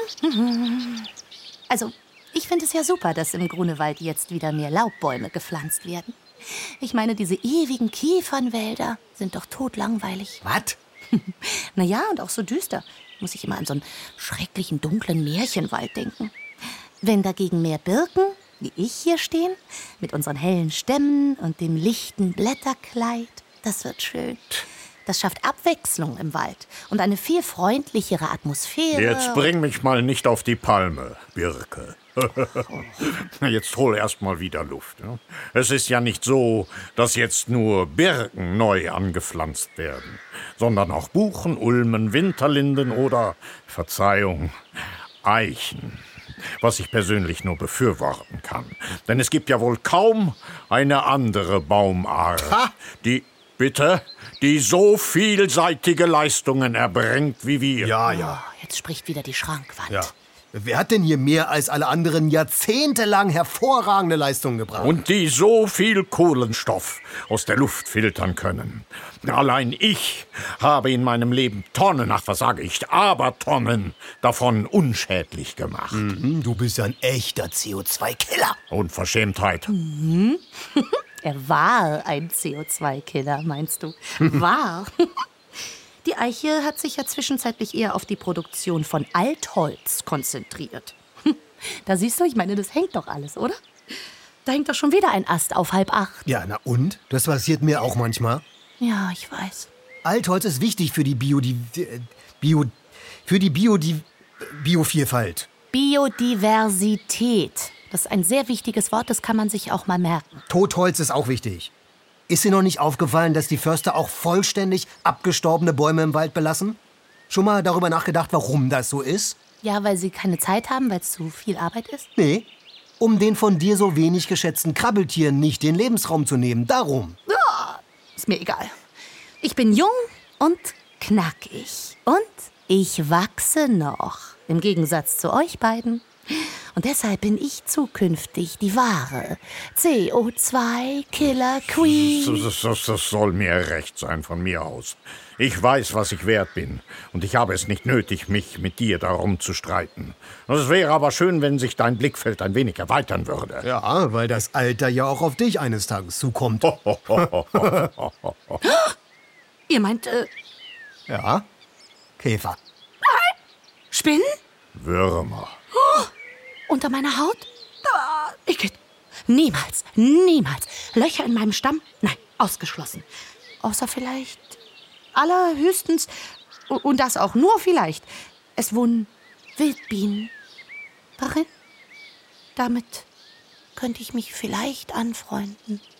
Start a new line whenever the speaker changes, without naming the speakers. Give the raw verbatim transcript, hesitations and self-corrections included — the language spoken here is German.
Also, ich finde es ja super, dass im Grunewald jetzt wieder mehr Laubbäume gepflanzt werden. Ich meine, diese ewigen Kiefernwälder sind doch totlangweilig.
Was?
Naja, und auch so düster. Muss ich immer an so einen schrecklichen, dunklen Märchenwald denken. Wenn dagegen mehr Birken, wie ich hier stehen, mit unseren hellen Stämmen und dem lichten Blätterkleid, das wird schön. Das schafft Abwechslung im Wald und eine viel freundlichere Atmosphäre.
Jetzt bring mich mal nicht auf die Palme, Birke. Jetzt hol erst mal wieder Luft. Ja? Es ist ja nicht so, dass jetzt nur Birken neu angepflanzt werden, sondern auch Buchen, Ulmen, Winterlinden oder, Verzeihung, Eichen. Was ich persönlich nur befürworten kann. Denn es gibt ja wohl kaum eine andere Baumart,
Ha!
die... Bitte, die so vielseitige Leistungen erbringt wie wir.
Ja, ja.
Oh, jetzt spricht wieder die Schrankwand.
Ja. Wer hat denn hier mehr als alle anderen jahrzehntelang hervorragende Leistungen gebracht?
Und die so viel Kohlenstoff aus der Luft filtern können. Allein ich habe in meinem Leben Tonnen, ach was sage ich, Abertonnen davon unschädlich gemacht.
Mhm, du bist ja ein echter C O zwei Killer.
Unverschämtheit.
Mhm. Er war ein C O zwei Killer, meinst du? War. Die Eiche hat sich ja zwischenzeitlich eher auf die Produktion von Altholz konzentriert. Da siehst du, ich meine, das hängt doch alles, oder? Da hängt doch schon wieder ein Ast auf halb acht.
Ja, na und? Das passiert mir auch manchmal.
Ja, ich weiß.
Altholz ist wichtig für die Biodi... Bio... Für die Biodi... Biovielfalt.
Biodiversität. Das ist ein sehr wichtiges Wort, das kann man sich auch mal merken.
Totholz ist auch wichtig. Ist dir noch nicht aufgefallen, dass die Förster auch vollständig abgestorbene Bäume im Wald belassen? Schon mal darüber nachgedacht, warum das so ist?
Ja, weil sie keine Zeit haben, weil es zu viel Arbeit ist?
Nee, um den von dir so wenig geschätzten Krabbeltieren nicht den Lebensraum zu nehmen. Darum.
Ja, ist mir egal. Ich bin jung und knackig. Und ich wachse noch. Im Gegensatz zu euch beiden. Und deshalb bin ich zukünftig die wahre C O zwei Killer Queen.
Das, das, das soll mir recht sein von mir aus. Ich weiß, was ich wert bin. Und ich habe es nicht nötig, mich mit dir darum zu streiten. Es wäre aber schön, wenn sich dein Blickfeld ein wenig erweitern würde.
Ja, weil das Alter ja auch auf dich eines Tages zukommt.
Ihr meint, äh,
Ja, Käfer.
Spinnen?
Würmer.
Unter meiner Haut? Ah, ich niemals, niemals. Löcher in meinem Stamm? Nein, ausgeschlossen. Außer vielleicht, allerhöchstens, und das auch nur vielleicht, es wohnen Wildbienen darin. Damit könnte ich mich vielleicht anfreunden.